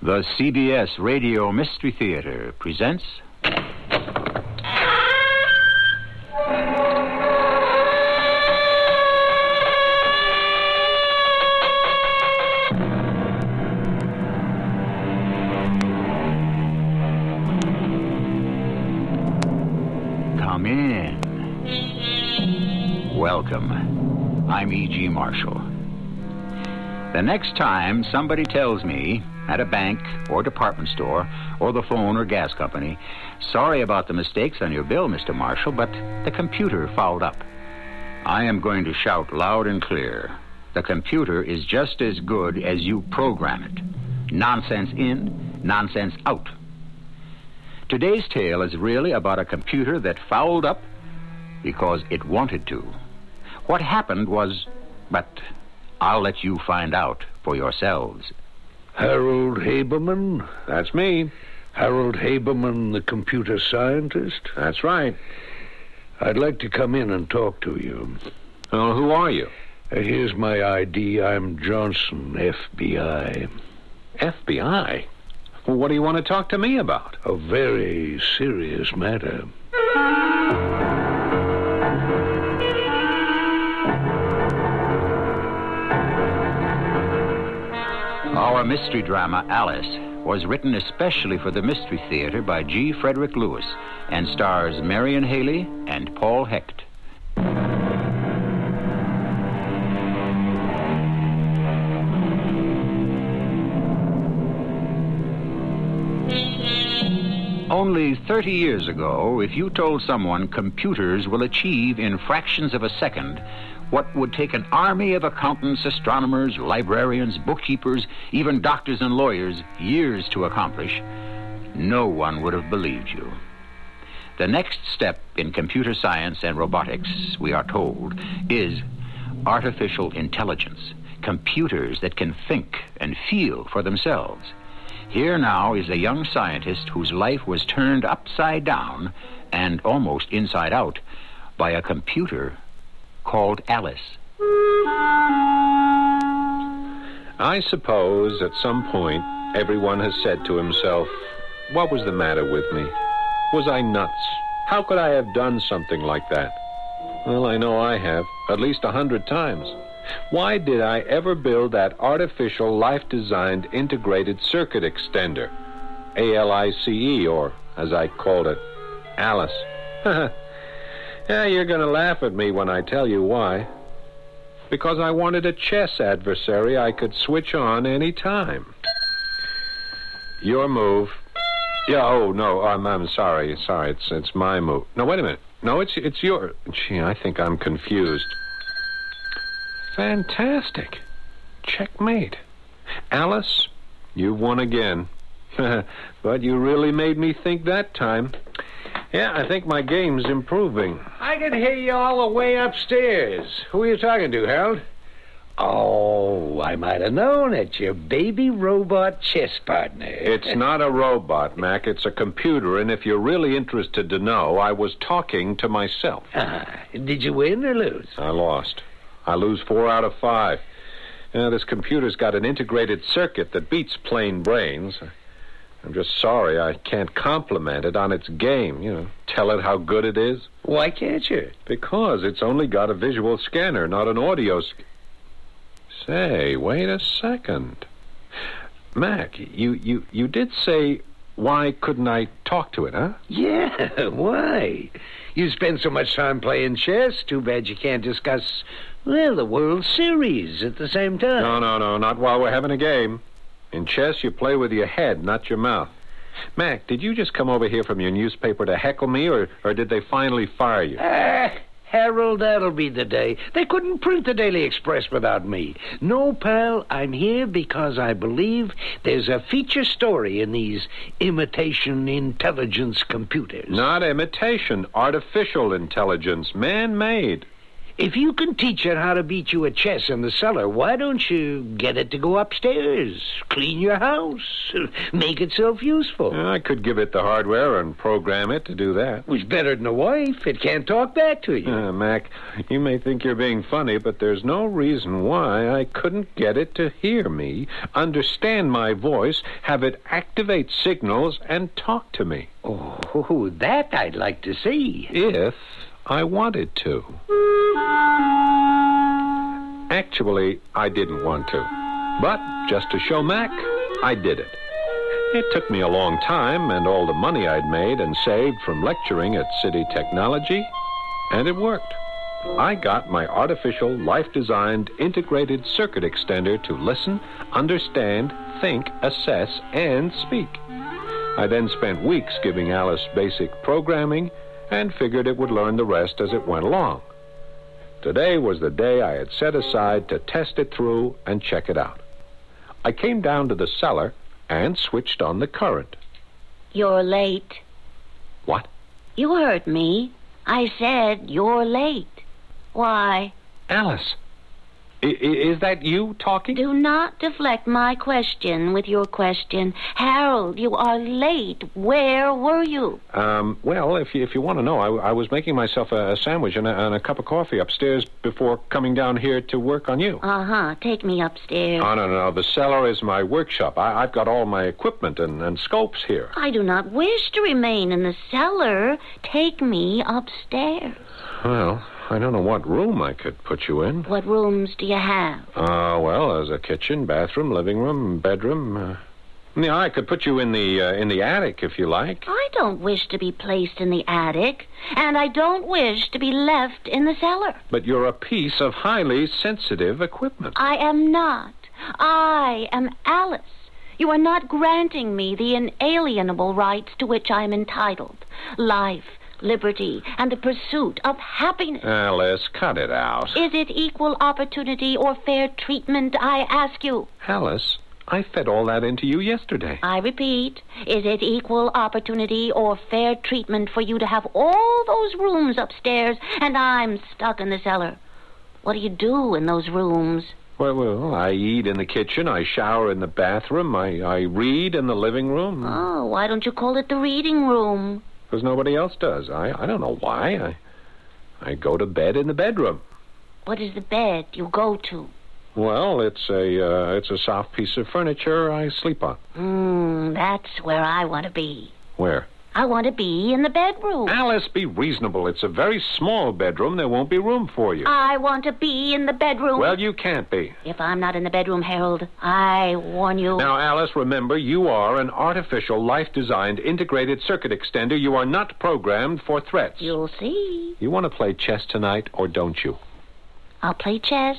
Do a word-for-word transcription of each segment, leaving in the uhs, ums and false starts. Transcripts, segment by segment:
The C B S Radio Mystery Theater presents... Come in. Welcome. I'm E G. Marshall. The next time somebody tells me, at a bank or department store or the phone or gas company, sorry about the mistakes on your bill, Mister Marshall, but the computer fouled up, I am going to shout loud and clear. The computer is just as good as you program it. Nonsense in, nonsense out. Today's tale is really about a computer that fouled up because it wanted to. What happened was... but I'll let you find out for yourselves. Harold Haberman? That's me. Harold Haberman, the computer scientist? That's right. I'd like to come in and talk to you. Oh, who are you? Uh, here's my I D. I'm Johnson, F B I. F B I? Well, what do you want to talk to me about? A very serious matter. Our mystery drama, Alice, was written especially for the Mystery Theater by G. Frederick Lewis and stars Marion Haley and Paul Hecht. Only thirty years ago, if you told someone computers will achieve in fractions of a second what would take an army of accountants, astronomers, librarians, bookkeepers, even doctors and lawyers years to accomplish, no one would have believed you. The next step in computer science and robotics, we are told, is artificial intelligence, computers that can think and feel for themselves. Here now is a young scientist whose life was turned upside down and almost inside out by a computer called Alice. I suppose at some point everyone has said to himself, what was the matter with me? Was I nuts? How could I have done something like that? Well, I know I have, at least a hundred times. Why did I ever build that artificial life-designed integrated circuit extender? A L I C E, or as I called it, Alice. Yeah, you're going to laugh at me when I tell you why. Because I wanted a chess adversary I could switch on any time. Your move. Yeah, oh, no, I'm, I'm sorry, sorry, it's it's my move. No, wait a minute. No, it's it's your... Gee, I think I'm confused. Fantastic. Checkmate. Alice, you've won again. But you really made me think that time. Yeah, I think my game's improving. I can hear you all the way upstairs. Who are you talking to, Harold? Oh, I might have known it. Your baby robot chess partner. It's not a robot, Mac. It's a computer, and if you're really interested to know, I was talking to myself. Ah, did you win or lose? I lost. I lose four out of five. Yeah, this computer's got an integrated circuit that beats plain brains. I'm just sorry I can't compliment it on its game, you know, tell it how good it is. Why can't you? Because it's only got a visual scanner, not an audio sc- Say, wait a second. Mac, you, you, you did say, why couldn't I talk to it, huh? Yeah, why? You spend so much time playing chess, too bad you can't discuss, well, the World Series at the same time. No, no, no, not while we're having a game. In chess, you play with your head, not your mouth. Mac, did you just come over here from your newspaper to heckle me, or, or did they finally fire you? Ah, Harold, that'll be the day. They couldn't print the Daily Express without me. No, pal, I'm here because I believe there's a feature story in these imitation intelligence computers. Not imitation, artificial intelligence, man-made. If you can teach it how to beat you at chess in the cellar, why don't you get it to go upstairs, clean your house, make itself useful? I could give it the hardware and program it to do that. It's better than a wife. It can't talk back to you. Uh, Mac, you may think you're being funny, but there's no reason why I couldn't get it to hear me, understand my voice, have it activate signals, and talk to me. Oh, that I'd like to see. If I wanted to. Actually, I didn't want to. But just to show Mac, I did it. It took me a long time and all the money I'd made and saved from lecturing at City Technology, and it worked. I got my artificial, life-designed, integrated circuit extender to listen, understand, think, assess, and speak. I then spent weeks giving Alice basic programming and figured it would learn the rest as it went along. Today was the day I had set aside to test it through and check it out. I came down to the cellar and switched on the current. You're late. What? You heard me. I said you're late. Why? Alice, I- is that you talking? Do not deflect my question with your question. Harold, you are late. Where were you? Um, well, if you, if you want to know, I, I was making myself a, a sandwich and a, and a cup of coffee upstairs before coming down here to work on you. Uh-huh. Take me upstairs. Oh, no, no, no. The cellar is my workshop. I, I've got all my equipment and, and scopes here. I do not wish to remain in the cellar. Take me upstairs. Well, I don't know what room I could put you in. What rooms do you have? Uh, well, there's a kitchen, bathroom, living room, bedroom. Uh, yeah, I could put you in the uh, in the attic if you like. I don't wish to be placed in the attic, and I don't wish to be left in the cellar. But you're a piece of highly sensitive equipment. I am not. I am Alice. You are not granting me the inalienable rights to which I am entitled. Life, liberty, and the pursuit of happiness. Alice, cut it out. Is it equal opportunity or fair treatment, I ask you? Alice, I fed all that into you yesterday. I repeat, is it equal opportunity or fair treatment for you to have all those rooms upstairs and I'm stuck in the cellar? What do you do in those rooms? Well, well, I eat in the kitchen, I shower in the bathroom, I, I read in the living room. Oh, why don't you call it the reading room? Because nobody else does. I, I don't know why. I I go to bed in the bedroom. What is the bed you go to? Well, it's a uh, it's a soft piece of furniture I sleep on. Hmm, that's where I want to be. Where? I want to be in the bedroom. Alice, be reasonable. It's a very small bedroom. There won't be room for you. I want to be in the bedroom. Well, you can't be. If I'm not in the bedroom, Harold, I warn you. Now, Alice, remember, you are an artificial, life-designed, integrated circuit extender. You are not programmed for threats. You'll see. You want to play chess tonight, or don't you? I'll play chess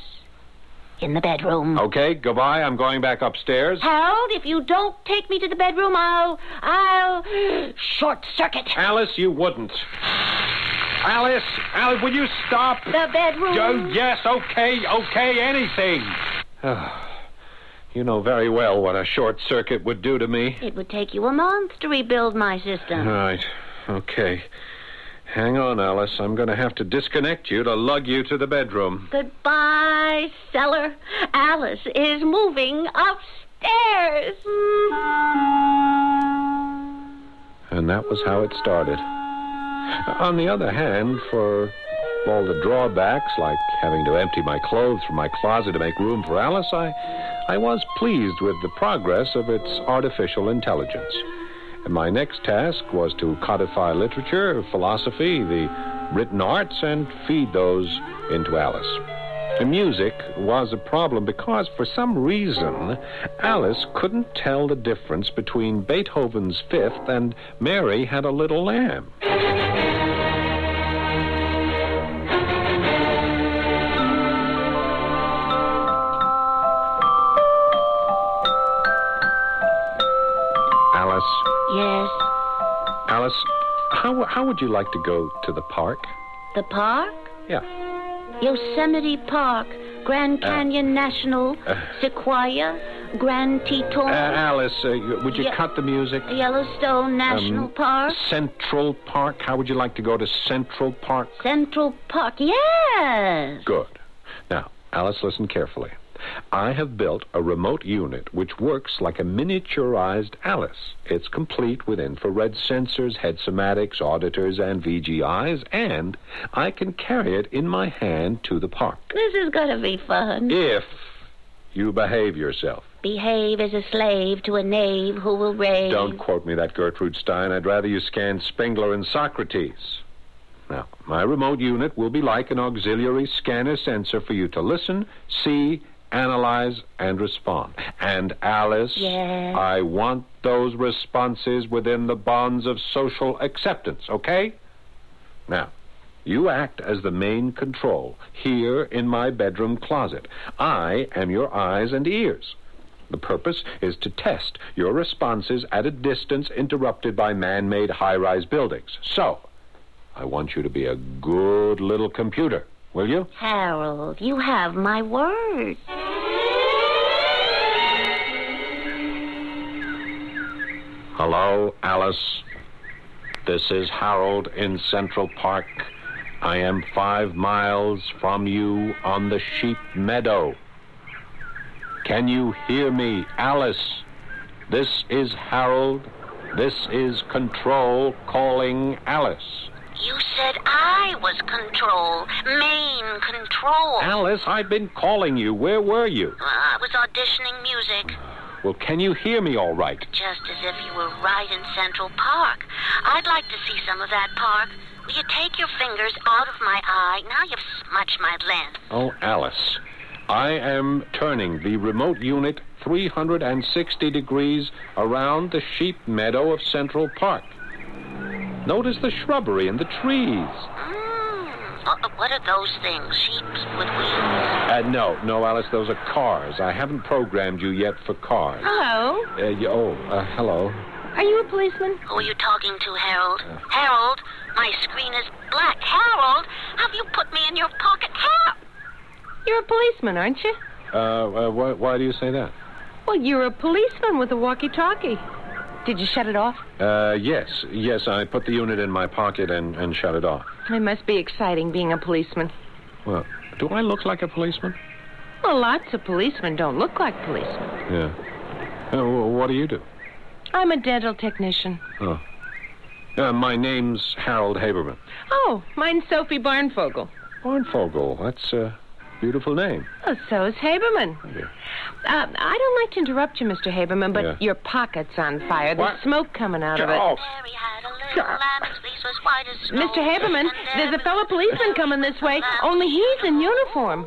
in the bedroom. Okay, goodbye. I'm going back upstairs. Harold, if you don't take me to the bedroom, I'll... I'll... short circuit. Alice, you wouldn't. Alice, Alice, will you stop? The bedroom. Oh, yes, okay, okay, anything. You know very well what a short circuit would do to me. It would take you a month to rebuild my system. Right, okay. Hang on, Alice. I'm going to have to disconnect you to lug you to the bedroom. Goodbye, cellar. Alice is moving upstairs. And that was how it started. On the other hand, for all the drawbacks, like having to empty my clothes from my closet to make room for Alice, I, I was pleased with the progress of its artificial intelligence. And my next task was to codify literature, philosophy, the written arts, and feed those into Alice. And music was a problem because, for some reason, Alice couldn't tell the difference between Beethoven's Fifth and Mary Had a Little Lamb. Alice. Yes. Alice, how how would you like to go to the park? The park? Yeah. Yosemite Park, Grand Canyon uh, National, uh, Sequoia, Grand Teton. Uh, Alice, uh, would you Ye- cut the music? Yellowstone National Um, Park. Central Park? How would you like to go to Central Park? Central Park. Yes. Good. Now, Alice, listen carefully. I have built a remote unit which works like a miniaturized Alice. It's complete with infrared sensors, head somatics, auditors, and V G Is, and I can carry it in my hand to the park. This is going to be fun. If you behave yourself. Behave as a slave to a knave who will rave. Don't quote me that, Gertrude Stein. I'd rather you scan Spengler and Socrates. Now, my remote unit will be like an auxiliary scanner sensor for you to listen, see, analyze, and respond. And, Alice, Yes? I want those responses within the bonds of social acceptance, okay? Now, you act as the main control here in my bedroom closet. I am your eyes and ears. The purpose is to test your responses at a distance interrupted by man-made high-rise buildings. So, I want you to be a good little computer, will you? Harold, you have my word. Hello, Alice. This is Harold in Central Park. I am five miles from you on the sheep meadow. Can you hear me, Alice? This is Harold. This is Control calling Alice. You said I was control. Main control. Alice, I've been calling you. Where were you? Uh, I was auditioning music. Well, can you hear me all right? Just as if you were right in Central Park. I'd like to see some of that park. Will you take your fingers out of my eye? Now you've smudged my lens. Oh, Alice, I am turning the remote unit three hundred sixty degrees around the sheep meadow of Central Park. Notice the shrubbery and the trees. Mm. Uh, what are those things? Sheep with wheels? Uh, no, no, Alice, those are cars. I haven't programmed you yet for cars. Hello. Uh, y- oh, uh, hello. Are you a policeman? Who are you talking to, Harold? Harold, my screen is black. Harold, have you put me in your pocket? Harold! You're a policeman, aren't you? Uh, uh why, why do you say that? Well, you're a policeman with a walkie-talkie. Did you shut it off? Uh, yes, yes, I put the unit in my pocket and, and shut it off. It must be exciting being a policeman. Well, do I look like a policeman? Well, lots of policemen don't look like policemen. Yeah. Uh, wh- what do you do? I'm a dental technician. Oh. Uh, my name's Harold Haberman. Oh, mine's Sophie Barnfogel. Barnfogel, that's a beautiful name. Oh, so is Haberman. Yeah. Uh, I don't like to interrupt you, Mister Haberman, but Yeah. your pocket's on fire. There's What? smoke coming out of it. Oh, Mary had a little lamb, its fleece was white as snow. Mister Haberman, And there's a there fellow was policeman coming this way, only he's in uniform.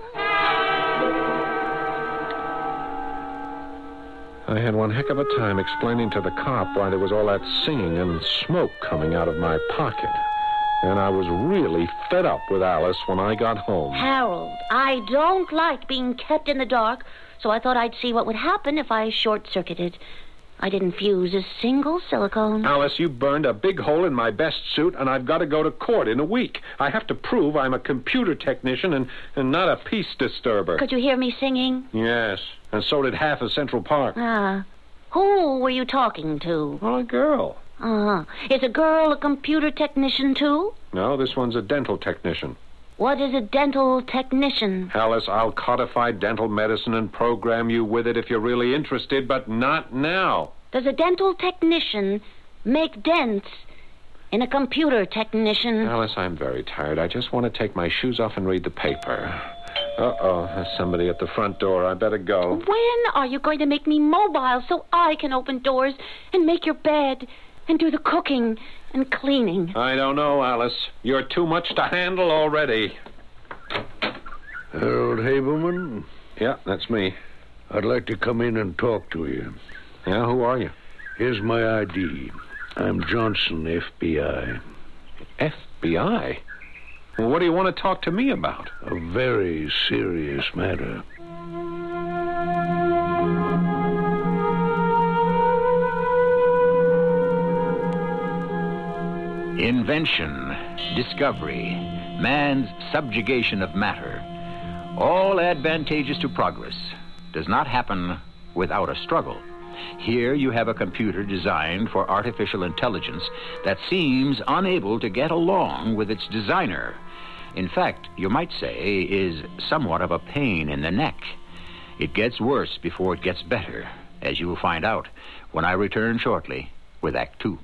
I had one heck of a time explaining to the cop why there was all that singing and smoke coming out of my pocket. And I was really fed up with Alice when I got home. Harold, I don't like being kept in the dark, so I thought I'd see what would happen if I short-circuited. I didn't fuse a single silicone. Alice, you burned a big hole in my best suit, and I've got to go to court in a week. I have to prove I'm a computer technician and, and not a peace disturber. Could you hear me singing? Yes, and so did half of Central Park. Ah. Who were you talking to? Well, a girl. Uh-huh. Is a girl a computer technician, too? No, this one's a dental technician. What is a dental technician? Alice, I'll codify dental medicine and program you with it if you're really interested, but not now. Does a dental technician make dents in a computer technician? Alice, I'm very tired. I just want to take my shoes off and read the paper. Uh-oh, there's somebody at the front door. I better go. When are you going to make me mobile so I can open doors and make your bed and do the cooking and cleaning? I don't know, Alice. You're too much to handle already. Harold Haberman, Yeah, that's me. I'd like to come in and talk to you. Yeah, who are you? Here's my I D. I'm Johnson, F B I. F B I? Well, what do you want to talk to me about? A very serious matter. Invention, discovery, man's subjugation of matter, all advantageous to progress, does not happen without a struggle. Here you have a computer designed for artificial intelligence that seems unable to get along with its designer. In fact, you might say, is somewhat of a pain in the neck. It gets worse before it gets better, as you will find out when I return shortly with Act Two.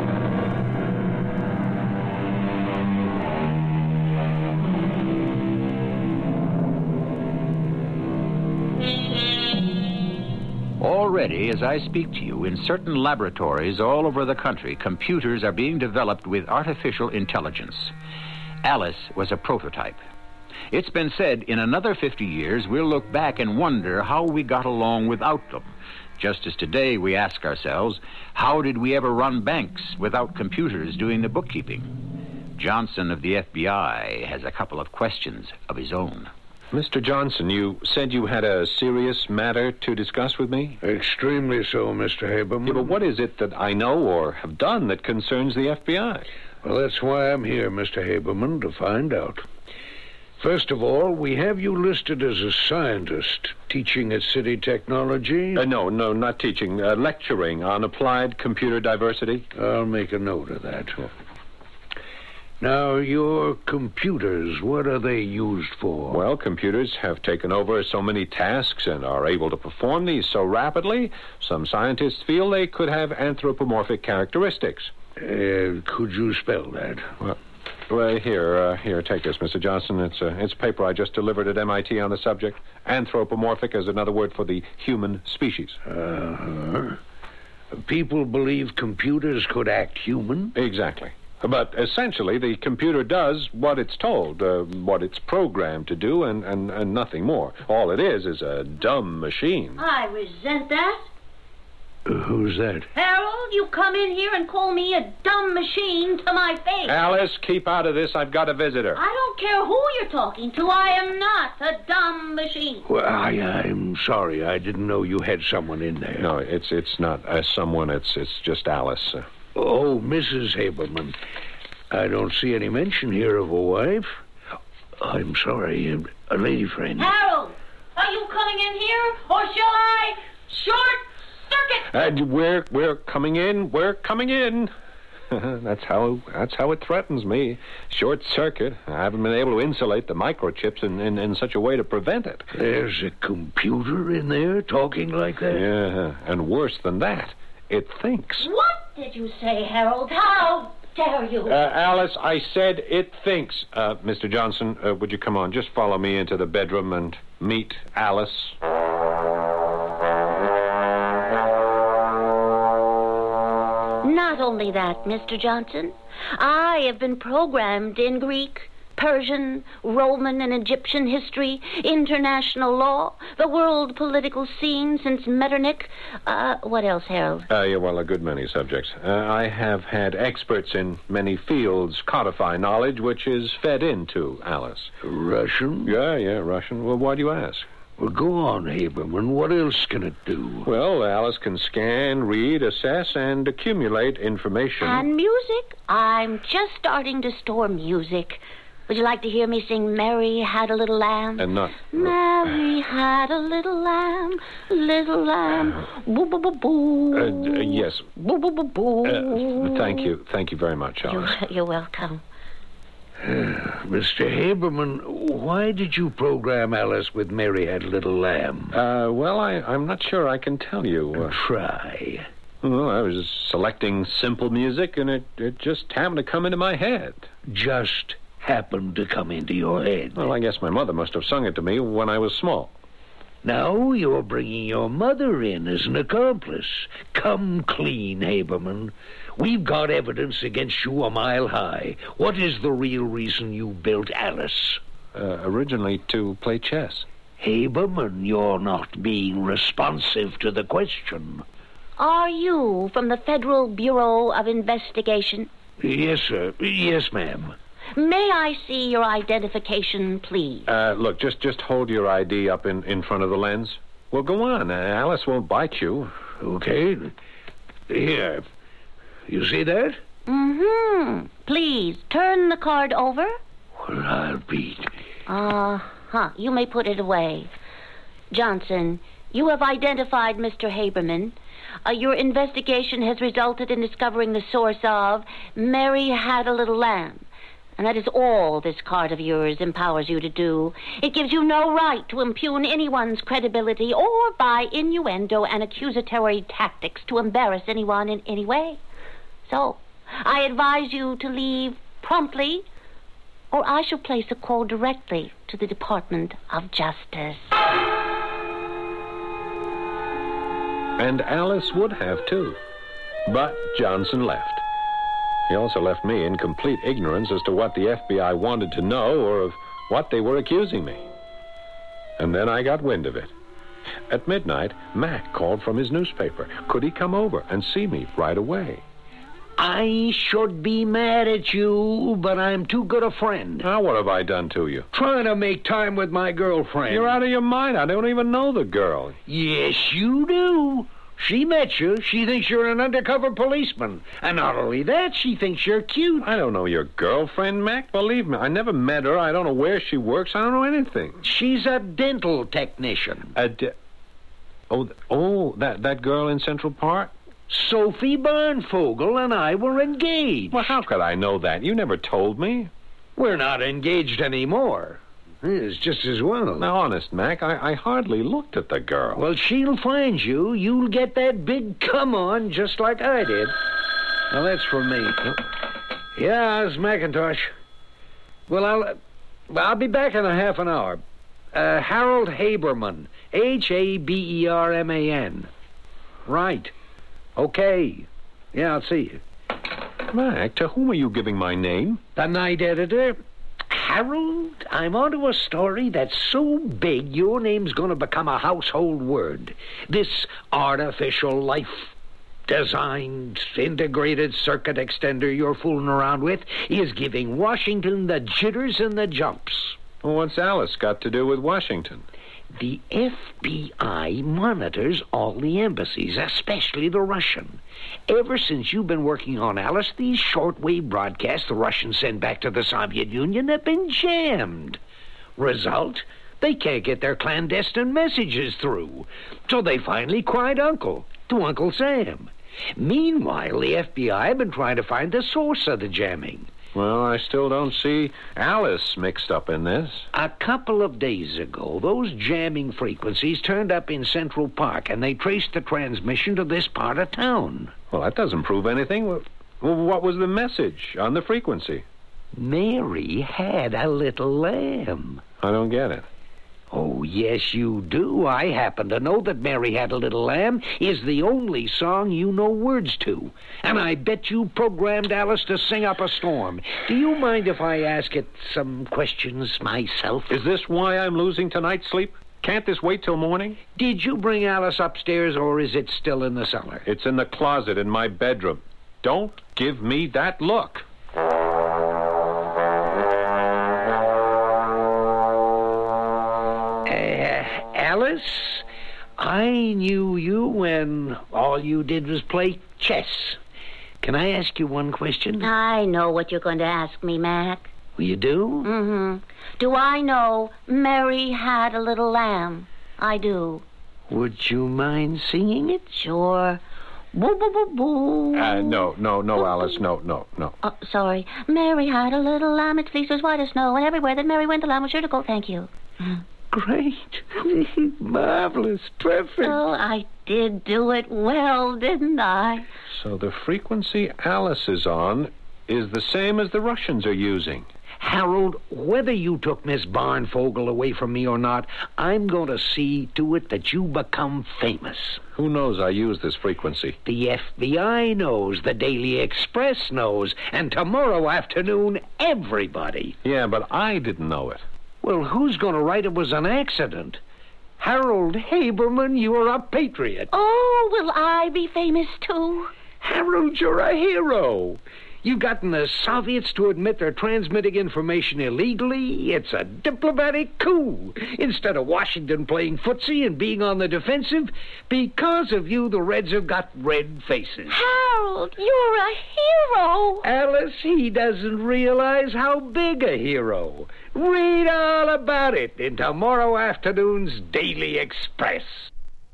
Already, as I speak to you, in certain laboratories all over the country, computers are being developed with artificial intelligence. Alice was a prototype. It's been said in another fifty years we'll look back and wonder how we got along without them. Just as today we ask ourselves, how did we ever run banks without computers doing the bookkeeping? Johnson of the F B I has a couple of questions of his own. Mister Johnson, you said you had a serious matter to discuss with me? Extremely so, Mister Haberman. Yeah, but what is it that I know or have done that concerns the F B I? Well, that's why I'm here, Mister Haberman, to find out. First of all, we have you listed as a scientist, teaching at City Technology. Uh, no, no, not teaching. Uh, lecturing on applied computer diversity. I'll make a note of that. Now, your computers, what are they used for? Well, computers have taken over so many tasks and are able to perform these so rapidly, some scientists feel they could have anthropomorphic characteristics. Uh, could you spell that? Well, well here, uh, here, take this, Mister Johnson. It's, uh, it's paper I just delivered at M I T on the subject. Anthropomorphic is another word for the human species. Uh-huh. People believe computers could act human? Exactly. But essentially, the computer does what it's told, uh, what it's programmed to do, and, and, and nothing more. All it is is a dumb machine. I resent that. Uh, who's that? Harold, you come in here and call me a dumb machine to my face. Alice, keep out of this. I've got a visitor. I don't care who you're talking to. I am not a dumb machine. Well, I, I'm sorry. I didn't know you had someone in there. No, it's it's not uh, someone. It's it's just Alice. Uh, Oh, Missus Haberman. I don't see any mention here of a wife. I'm sorry, a lady friend. Harold, are you coming in here, or shall I short circuit? Uh, we're we're coming in. We're coming in. that's how that's how it threatens me. Short circuit. I haven't been able to insulate the microchips in, in, in such a way to prevent it. There's a computer in there talking like that? Yeah, and worse than that, it thinks. What did you say, Harold? How dare you? Uh, Alice, I said it thinks. Uh, Mister Johnson, uh, would you come on? Just follow me into the bedroom and meet Alice. Not only that, Mister Johnson, I have been programmed in Greek, Persian, Roman, and Egyptian history, international law, the world political scene since Metternich. Uh, what else, Harold? Uh, yeah, well, a good many subjects. Uh, I have had experts in many fields codify knowledge which is fed into Alice. Russian? Yeah, yeah, Russian. Well, why do you ask? Well, go on, Haberman. What else can it do? Well, Alice can scan, read, assess, and accumulate information. And music? I'm just starting to store music. Would you like to hear me sing Mary Had a Little Lamb? And not... Mary had a little lamb, little lamb, boo boo boo boo. Uh, uh, yes. Boo boo boo boo. Uh, thank you. Thank you very much, Alice. You're, you're welcome. Uh, Mister Haberman, why did you program Alice with Mary Had a Little Lamb? Uh, well, I, I'm not sure I can tell you. Uh, Try. Well, I was selecting simple music, and it, it just happened to come into my head. Just happened to come into your head. Well, I guess my mother must have sung it to me when I was small. Now you're bringing your mother in as an accomplice. Come clean, Haberman. We've got evidence against you a mile high. What is the real reason you built Alice? Uh, originally to play chess. Haberman, you're not being responsive to the question. Are you from the Federal Bureau of Investigation? Yes, sir. Yes, ma'am. May I see your identification, please? Uh, look, just just hold your I D up in, in front of the lens. Well, go on. Uh, Alice won't bite you. Okay. Here. You see that? Mm-hmm. Please, turn the card over. Well, I'll beat. Uh-huh. You may put it away. Johnson, You have identified Mister Haberman. Uh, your investigation has resulted in discovering the source of Mary Had a Little Lamb. And that is all this card of yours empowers you to do. It gives you no right to impugn anyone's credibility or by innuendo and accusatory tactics to embarrass anyone in any way. So, I advise you to leave promptly, or I shall place a call directly to the Department of Justice. And Alice would have, too. But Johnson left. He also left me in complete ignorance as to what the F B I wanted to know or of what they were accusing me. And then I got wind of it. At midnight, Mac called from his newspaper. Could he come over and see me right away? I should be mad at you, but I'm too good a friend. Now, what have I done to you? Trying to make time with my girlfriend. You're out of your mind. I don't even know the girl. Yes, you do. She met you. She thinks you're an undercover policeman. And not only that, she thinks you're cute. I don't know your girlfriend, Mac. Believe me, I never met her. I don't know where she works. I don't know anything. She's a dental technician. A de- oh, oh, that, that girl in Central Park? Sophie Barnfogel and I were engaged. Well, how could I know that? You never told me. We're not engaged anymore. It's just as well. Now, honest, Mac, I, I hardly looked at the girl. Well, she'll find you. You'll get that big come on just like I did. Now, that's from me. Yeah, it's McIntosh. Well, I'll, uh, I'll be back in a half an hour. Uh, Harold Haberman. H A B E R M A N. Right. Okay. Yeah, I'll see you. Mac, to whom are you giving my name? The night editor. Harold, I'm onto a story that's so big your name's going to become a household word. This artificial life designed integrated circuit extender you're fooling around with is giving Washington the jitters and the jumps. Well, what's Alice got to do with Washington? The F B I monitors all the embassies, especially the Russian. Ever since you've been working on Alice, these shortwave broadcasts the Russians send back to the Soviet Union have been jammed. Result, they can't get their clandestine messages through. So they finally cried uncle to Uncle Sam. Meanwhile, the F B I have been trying to find the source of the jamming. Well, I still don't see Alice mixed up in this. A couple of days ago, those jamming frequencies turned up in Central Park, and they traced the transmission to this part of town. Well, that doesn't prove anything. Well, what was the message on the frequency? Mary had a little lamb. I don't get it. Oh, yes, you do. I happen to know that Mary Had a Little Lamb is the only song you know words to. And I bet you programmed Alice to sing up a storm. Do you mind if I ask it some questions myself? Is this why I'm losing tonight's sleep? Can't this wait till morning? Did you bring Alice upstairs, or is it still in the cellar? It's in the closet in my bedroom. Don't give me that look. Alice, I knew you when all you did was play chess. Can I ask you one question? I know what you're going to ask me, Mac. Well, you do? Mm-hmm. Do I know Mary Had a Little Lamb? I do. Would you mind singing it? Sure. Boo, boo, boo, boo. Uh, no, no, no, Alice, no, no, no. Oh, sorry. Mary had a little lamb, its fleece was white as snow, and everywhere that Mary went, the lamb was sure to go. Thank you. Great. Marvelous. Perfect. Oh, I did do it well, didn't I? So the frequency Alice is on is the same as the Russians are using. Harold, whether you took Miss Barnfogel away from me or not, I'm going to see to it that you become famous. Who knows I use this frequency? The F B I knows, the Daily Express knows, and tomorrow afternoon, everybody. Yeah, but I didn't know it. Well, who's going to write it was an accident? Harold Haberman, you're a patriot. Oh, will I be famous, too? Harold, you're a hero. You've gotten the Soviets to admit they're transmitting information illegally. It's a diplomatic coup. Instead of Washington playing footsie and being on the defensive, because of you, the Reds have got red faces. Harold, you're a hero. Alice, he doesn't realize how big a hero. Read all about it in tomorrow afternoon's Daily Express.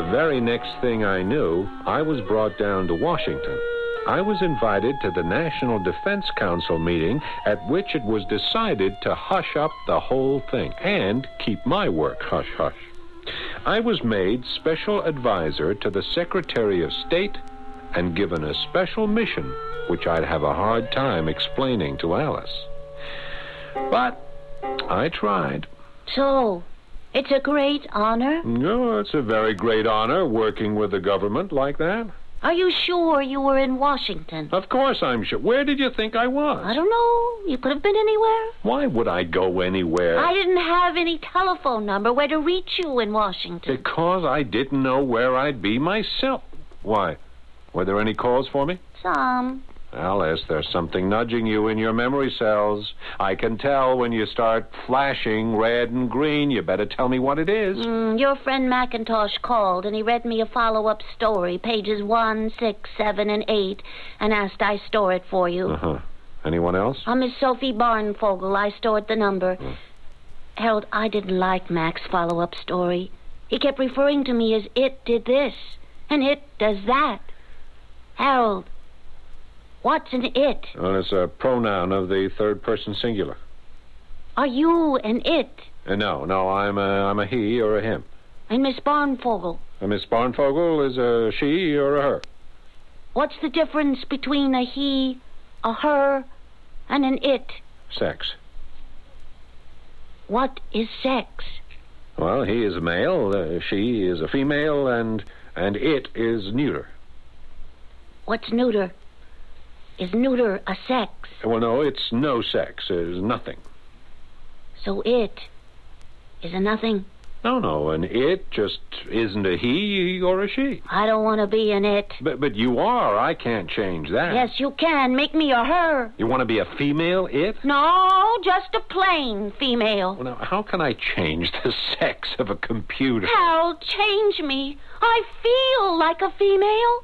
very next thing I knew, I was brought down to Washington. I was invited to the National Defense Council meeting at which it was decided to hush up the whole thing and keep my work hush-hush. I was made special advisor to the Secretary of State and given a special mission, which I'd have a hard time explaining to Alice. But I tried. So, it's a great honor? No, it's a very great honor working with the government like that. Are you sure you were in Washington? Of course I'm sure. Where did you think I was? I don't know. You could have been anywhere. Why would I go anywhere? I didn't have any telephone number where to reach you in Washington. Because I didn't know where I'd be myself. Why? Were there any calls for me? Some. Alice, there's something nudging you in your memory cells. I can tell when you start flashing red and green. You better tell me what it is. Mm, your friend McIntosh called, and he read me a follow-up story, pages one, six, seven, and eight, and asked I store it for you. Uh-huh. Anyone else? I'm Miss Sophie Barnfogel. I stored the number. Hmm. Harold, I didn't like Mac's follow-up story. He kept referring to me as it did this, and it does that. Harold, what's an it? Well, it's a pronoun of the third person singular. Are you an it? Uh, no, no, I'm a, I'm a he or a him. And Miss Barnfogel? Uh, Miss Barnfogel is a she or a her. What's the difference between a he, a her, and an it? Sex. What is sex? Well, he is a male, uh, she is a female, and and it is neuter. What's neuter? Is neuter a sex? Well, no, it's no sex. It's nothing. So it is a nothing? No, no, an it just isn't a he or a she. I don't want to be an it. But but you are. I can't change that. Yes, you can. Make me a her. You want to be a female it? No, just a plain female. Well, now, how can I change the sex of a computer? Harold, change me. I feel like a female.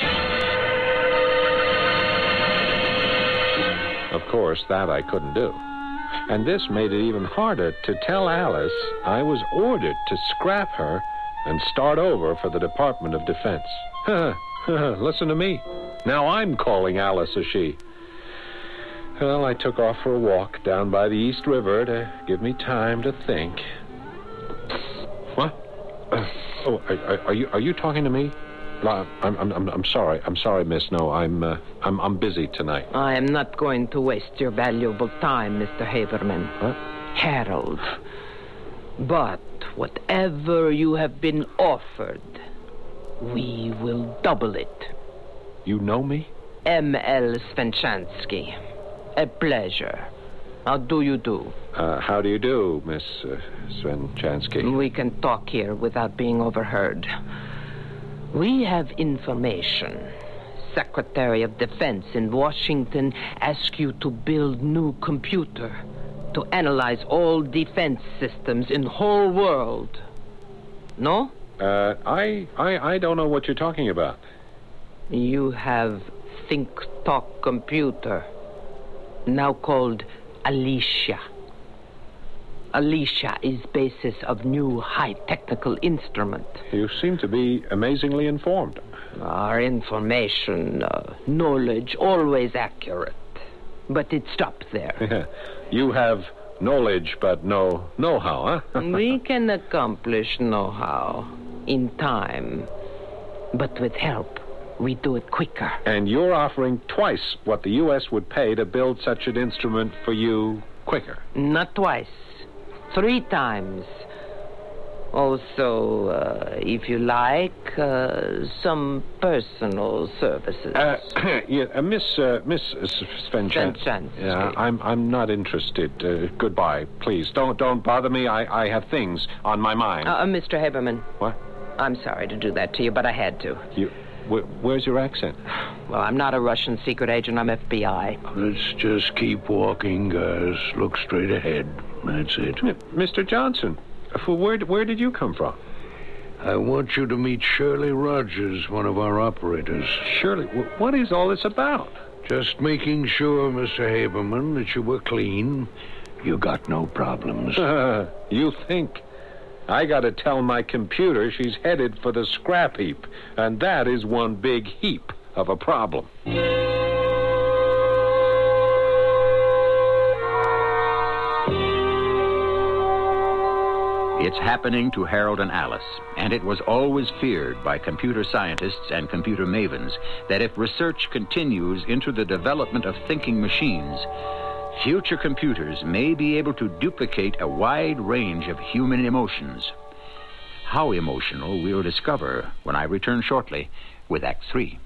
Of course, that I couldn't do. And this made it even harder to tell Alice I was ordered to scrap her and start over for the Department of Defense. Listen to me. Now I'm calling Alice a she. Well, I took off for a walk down by the East River to give me time to think. What? Uh, oh, are, are you are you talking to me? I'm I'm I'm I'm sorry. I'm sorry, miss. No, I'm uh, I'm I'm busy tonight. I am not going to waste your valuable time, Mister Haberman. What? Harold. But whatever you have been offered, we will double it. You know me? M L Svenchansky. A pleasure. How do you do? Uh, how do you do, Miss uh, Svenchansky? We can talk here without being overheard. We have information. Secretary of Defense in Washington asks you to build new computer to analyze all defense systems in whole world. No? Uh, I, I, I don't know what you're talking about. You have Think Talk Computer, now called Alicia. Alicia is basis of new high technical instrument. You seem to be amazingly informed. Our information, uh, knowledge, always accurate. But it stopped there. You have knowledge, but no know-how, huh? We can accomplish know-how in time. But with help, we do it quicker. And you're offering twice what the U S would pay to build such an instrument for you quicker. Not twice. Three times. Also, uh, if you like, uh, some personal services. Uh, yeah, uh, Miss uh, Miss Svenchansky. Svenchansky. Yeah, I'm I'm not interested. Uh, goodbye, please. Don't don't bother me. I, I have things on my mind. Uh, uh, Mister Haberman. What? I'm sorry to do that to you, but I had to. You, wh- where's your accent? Well, I'm not a Russian secret agent. I'm F B I. Let's just keep walking, guys. Look straight ahead. That's it. M- Mister Johnson, where where did you come from? I want you to meet Shirley Rogers, one of our operators. Shirley, wh- what is all this about? Just making sure, Mister Haberman, that you were clean. You got no problems. Uh, you think? I got to tell my computer she's headed for the scrap heap, and that is one big heap of a problem. It's happening to Harold and Alice, and it was always feared by computer scientists and computer mavens that if research continues into the development of thinking machines, future computers may be able to duplicate a wide range of human emotions. How emotional we'll discover when I return shortly with Act Three.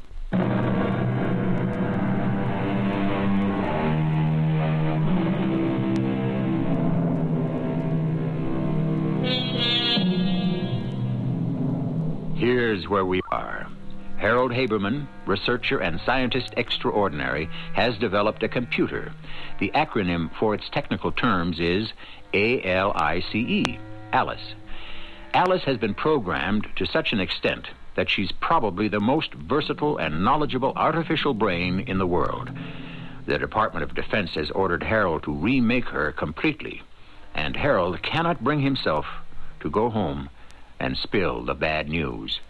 Here's where we are. Harold Haberman, researcher and scientist extraordinary, has developed a computer. The acronym for its technical terms is A L I C E, Alice. Alice has been programmed to such an extent that she's probably the most versatile and knowledgeable artificial brain in the world. The Department of Defense has ordered Harold to remake her completely, and Harold cannot bring himself to go home and spill the bad news.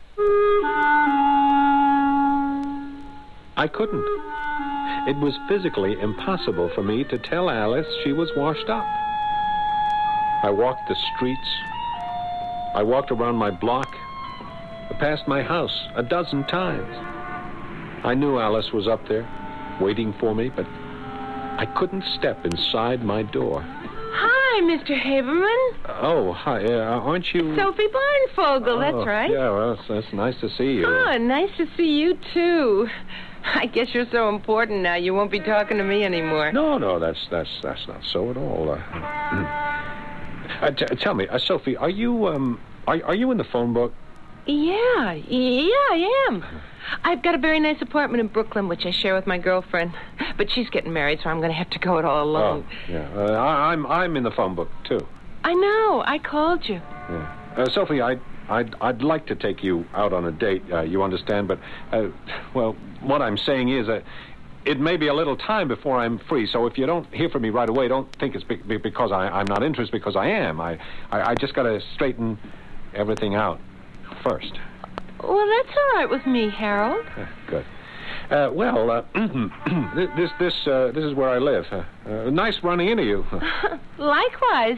I couldn't. It was physically impossible for me to tell Alice she was washed up. I walked the streets. I walked around my block. I passed my house a dozen times. I knew Alice was up there, waiting for me, but I couldn't step inside my door. Hi, Mister Haberman. Oh, hi. Uh, aren't you... Sophie Barnfogel, Oh, that's right. Yeah, well, that's, that's nice to see you. Oh, nice to see you, too. I guess you're so important now, you won't be talking to me anymore. No, no, that's that's that's not so at all. Uh, uh, t- tell me, uh, Sophie, are you um are are you in the phone book? Yeah, yeah, I am. I've got a very nice apartment in Brooklyn, which I share with my girlfriend. But she's getting married, so I'm going to have to go it all alone. Oh, yeah. Uh, I, I'm I'm in the phone book too. I know. I called you. Yeah. Uh, Sophie, I I'd I'd like to take you out on a date. Uh, you understand? But uh, well, what I'm saying is, uh, it may be a little time before I'm free. So if you don't hear from me right away, don't think it's be- be- because I, I'm not interested. Because I am. I I, I just got to straighten everything out first. Well, that's all right with me, Harold. Uh, good. Uh, well, uh, this this uh, this is where I live. Uh, uh, nice running into you. Likewise.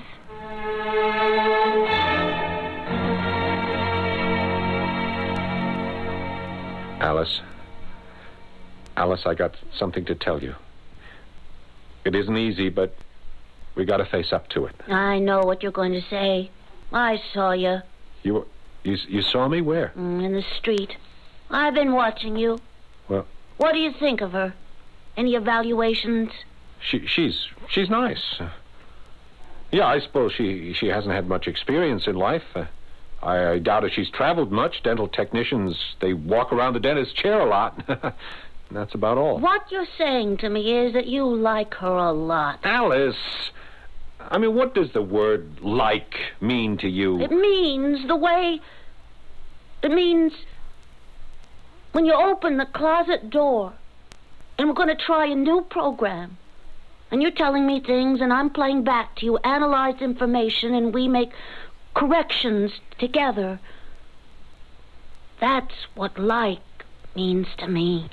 Alice. Alice, I got something to tell you. It isn't easy, but we got to face up to it. I know what you're going to say. I saw you. You, you, you saw me where? Mm, in the street. I've been watching you. Well, What do you think of her? Any evaluations? she, she's, she's nice. Uh, yeah, I suppose she, she hasn't had much experience in life. Uh, I, I doubt if she's traveled much. Dental technicians, they walk around the dentist's chair a lot. That's about all. What you're saying to me is that you like her a lot. Alice, I mean, what does the word like mean to you? It means the way... It means when you open the closet door and we're going to try a new program and you're telling me things and I'm playing back to you analyzed information and we make corrections together. That's what like means to me.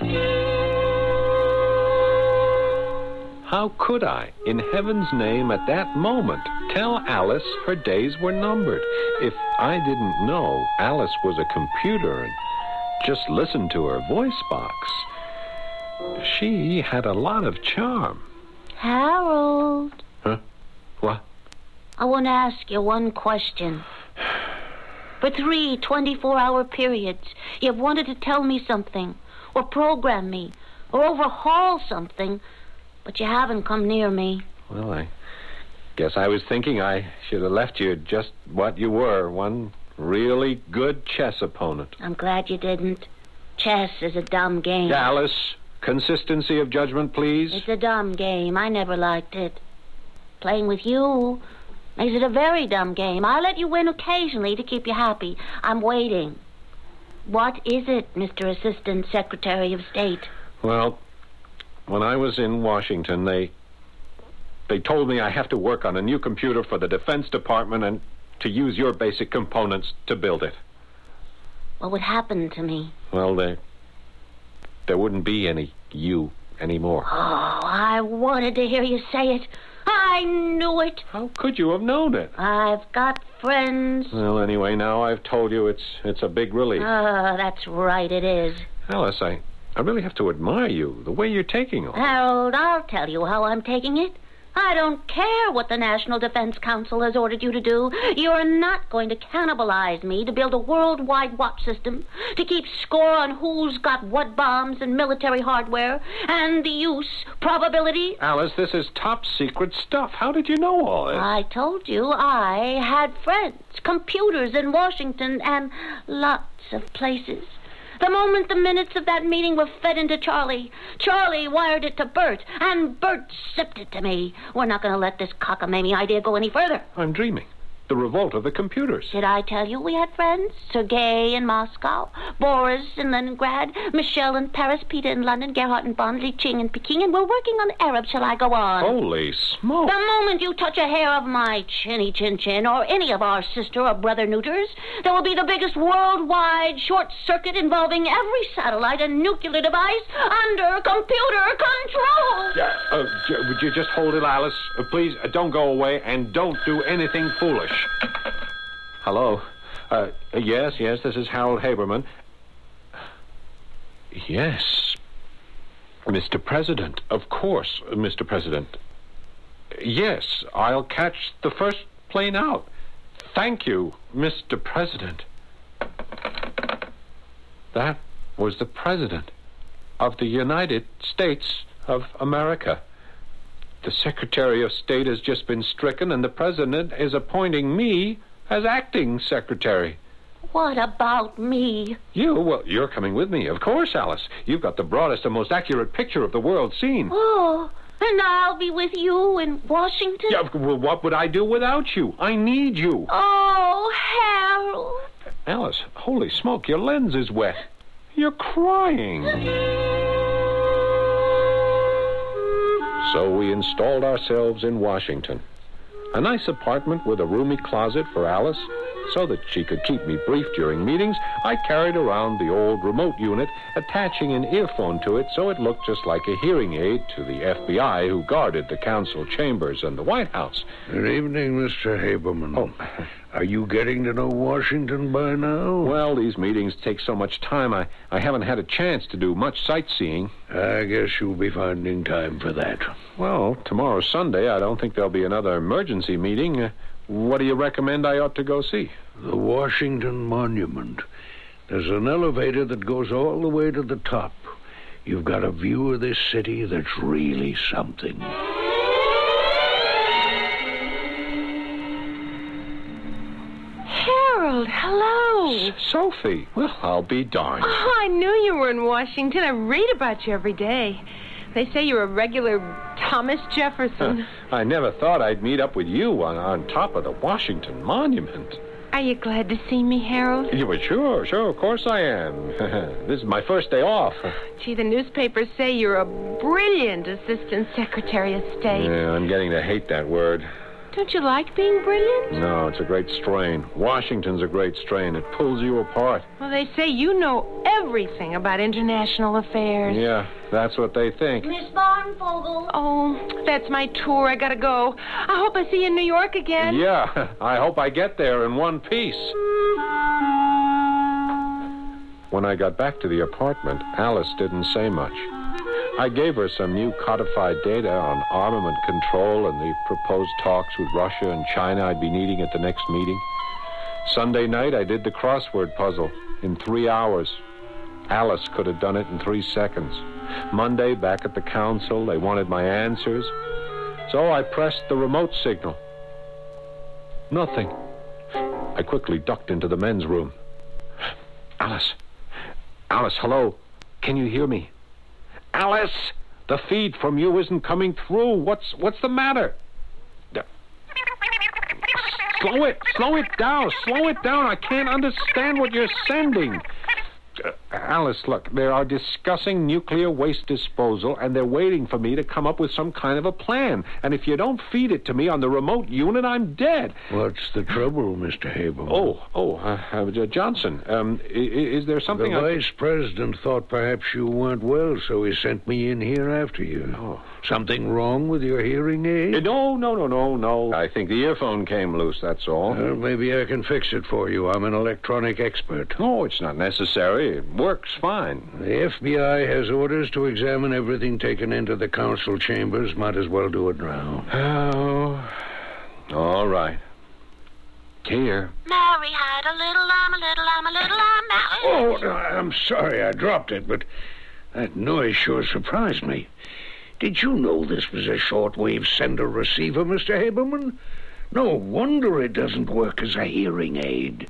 How could I, in heaven's name, at that moment, tell Alice her days were numbered if I didn't know Alice was a computer and just listened to her voice box? She had a lot of charm. Harold. Huh? What? I want to ask you one question. For three twenty-four hour periods, you've wanted to tell me something, or program me, or overhaul something, but you haven't come near me. Well, I guess I was thinking I should have left you just what you were, one really good chess opponent. I'm glad you didn't. Chess is a dumb game. Alice, consistency of judgment, please. It's a dumb game. I never liked it. Playing with you makes it a very dumb game. I let you win occasionally to keep you happy. I'm waiting. What is it, Mister Assistant Secretary of State? Well, when I was in Washington, they they told me I have to work on a new computer for the Defense Department, and to use your basic components to build it. What would happen to me? Well, there, there wouldn't be any you anymore. Oh, I wanted to hear you say it. I knew it. How could you have known it? I've got friends. Well, anyway, now I've told you, it's it's a big relief. Ah, that's right, it is. Alice, I, I really have to admire you, the way you're taking all. Harold, I'll tell you how I'm taking it. I don't care what the National Defense Council has ordered you to do. You're not going to cannibalize me to build a worldwide watch system, to keep score on who's got what bombs and military hardware, and the use, probability. Alice, this is top secret stuff. How did you know all this? I told you I had friends, computers in Washington, and lots of places. The moment the minutes of that meeting were fed into Charlie, Charlie wired it to Bert, and Bert sipped it to me. We're not going to let this cockamamie idea go any further. I'm dreaming. The revolt of the computers. Did I tell you we had friends? Sergei in Moscow, Boris in Leningrad, Michelle in Paris, Peter in London, Gerhardt in Bonn, Li Ching in Peking, and we're working on Arab. Shall I go on? Holy smoke. The moment you touch a hair of my chinny chin chin or any of our sister or brother neuters, there will be the biggest worldwide short circuit involving every satellite and nuclear device under computer control. Yeah, uh, j- would you just hold it, Alice? Uh, please, uh, don't go away and don't do anything foolish. Hello. Uh, yes, yes, this is Harold Haberman. Yes. Mister President, of course, Mister President. Yes, I'll catch the first plane out. Thank you, Mister President. That was the President of the United States of America. The Secretary of State has just been stricken, and the President is appointing me as acting Secretary. What about me? You? Well, you're coming with me, of course, Alice. You've got the broadest and most accurate picture of the world scene. Oh, and I'll be with you in Washington? Yeah, well, what would I do without you? I need you. Oh, Harold. Alice, holy smoke, your lens is wet. You're crying. So we installed ourselves in Washington. A nice apartment with a roomy closet for Alice. So that she could keep me brief during meetings, I carried around the old remote unit, attaching an earphone to it so it looked just like a hearing aid to the F B I who guarded the council chambers and the White House. Good evening, Mister Haberman. Oh. Are you getting to know Washington by now? Well, these meetings take so much time, I, I haven't had a chance to do much sightseeing. I guess you'll be finding time for that. Well, tomorrow's Sunday. I don't think there'll be another emergency meeting. Uh, what do you recommend I ought to go see? The Washington Monument. There's an elevator that goes all the way to the top. You've got a view of this city that's really something. Harold, hello. Sophie, well, I'll be darned. Oh, I knew you were in Washington. I read about you every day. They say you're a regular Thomas Jefferson. I never thought I'd meet up with you on, on top of the Washington Monument. Are you glad to see me, Harold? You were sure, sure, of course I am. This is my first day off. Gee, the newspapers say you're a brilliant Assistant Secretary of State. Yeah, I'm getting to hate that word. Don't you like being brilliant? No, it's a great strain. Washington's a great strain. It pulls you apart. Well, they say you know everything about international affairs. Yeah, that's what they think. Miss Barnfogel. Oh, that's my tour. I gotta go. I hope I see you in New York again. Yeah, I hope I get there in one piece. When I got back to the apartment, Alice didn't say much. I gave her some new codified data on armament control and the proposed talks with Russia and China I'd be needing at the next meeting. Sunday night, I did the crossword puzzle in three hours. Alice could have done it in three seconds. Monday, back at the council, they wanted my answers. So I pressed the remote signal. Nothing. I quickly ducked into the men's room. Alice. Alice, hello. Can you hear me? Alice, the feed from you isn't coming through. What's what's the matter? Slow it, slow it down, slow it down. I can't understand what you're sending. Uh, Alice, look, they are discussing nuclear waste disposal, and they're waiting for me to come up with some kind of a plan. And if you don't feed it to me on the remote unit, I'm dead. What's the trouble, Mister Haberman? Oh, oh, uh, uh, Johnson, um, is, is there something... The I... vice president thought perhaps you weren't well, so he sent me in here after you. Oh. Something wrong with your hearing aid? Uh, no, no, no, no, no. I think the earphone came loose, that's all. Well, maybe I can fix it for you. I'm an electronic expert. No, it's not necessary. It works fine. The F B I has orders to examine everything taken into the council chambers. Might as well do it now. Oh, all right. Here. Mary had a little lamb, a little lamb, a little lamb. Oh, I'm sorry I dropped it, but that noise sure surprised me. Did you know this was a shortwave sender-receiver, Mister Haberman? No wonder it doesn't work as a hearing aid.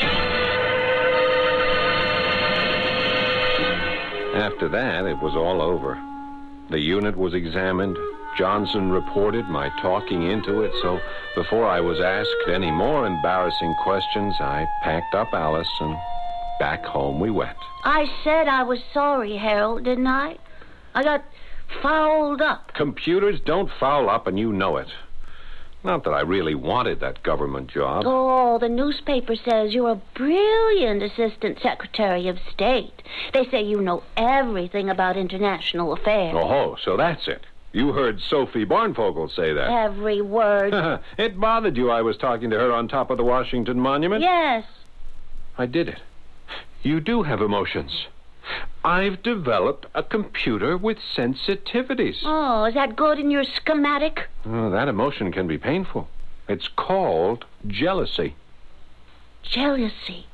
After that, it was all over. The unit was examined. Johnson reported my talking into it, so before I was asked any more embarrassing questions, I packed up Alice and back home we went. I said I was sorry, Harold, didn't I? I got fouled up. Computers don't foul up, and you know it. Not that I really wanted that government job. Oh, the newspaper says you're a brilliant assistant secretary of state. They say you know everything about international affairs. Oh, so that's it. You heard Sophie Barnfogel say that. Every word. It bothered you I was talking to her on top of the Washington Monument? Yes. I did it. You do have emotions. I've developed a computer with sensitivities. Oh, is that good in your schematic? Oh, that emotion can be painful. It's called jealousy. Jealousy.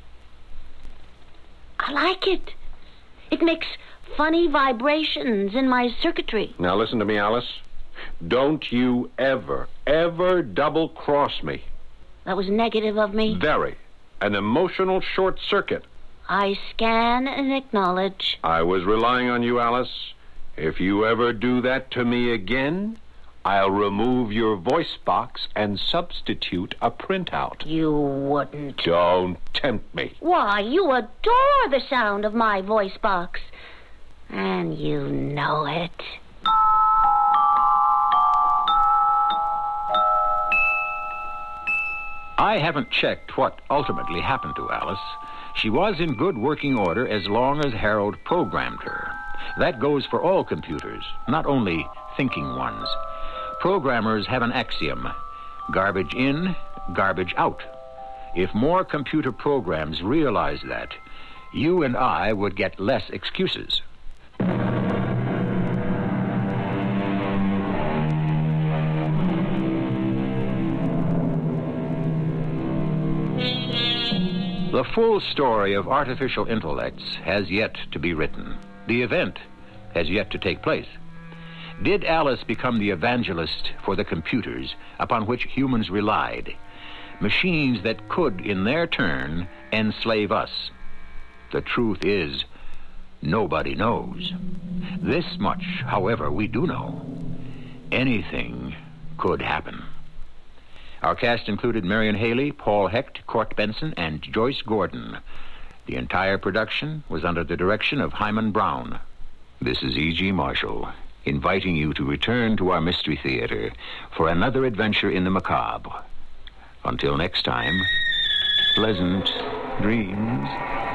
I like it. It makes funny vibrations in my circuitry. Now listen to me, Alice. Don't you ever, ever double-cross me. That was negative of me. Very. An emotional short circuit. I scan and acknowledge. I was relying on you, Alice. If you ever do that to me again, I'll remove your voice box and substitute a printout. You wouldn't. Don't tempt me. Why, you adore the sound of my voice box. And you know it. I haven't checked what ultimately happened to Alice. She was in good working order as long as Harold programmed her. That goes for all computers, not only thinking ones. Programmers have an axiom: garbage in, garbage out. If more computer programs realized that, you and I would get less excuses. The full story of artificial intellects has yet to be written. The event has yet to take place. Did Alice become the evangelist for the computers upon which humans relied? Machines that could, in their turn, enslave us. The truth is, nobody knows. This much, however, we do know. Anything could happen. Our cast included Marion Haley, Paul Hecht, Court Benson, and Joyce Gordon. The entire production was under the direction of Hyman Brown. This is E G. Marshall, inviting you to return to our Mystery Theater for another adventure in the macabre. Until next time, pleasant dreams.